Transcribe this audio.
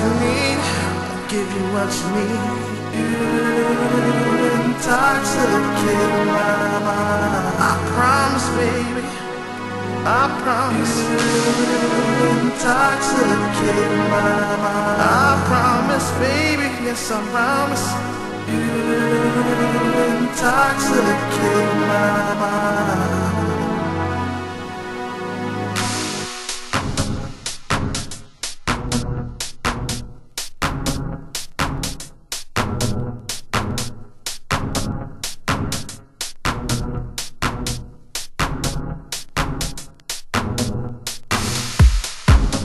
need, I'll give you what you need. You intoxicate my mind. I promise, baby, I promise. You intoxicate my mind. I promise, baby, yes I promise. You intoxicate my mind.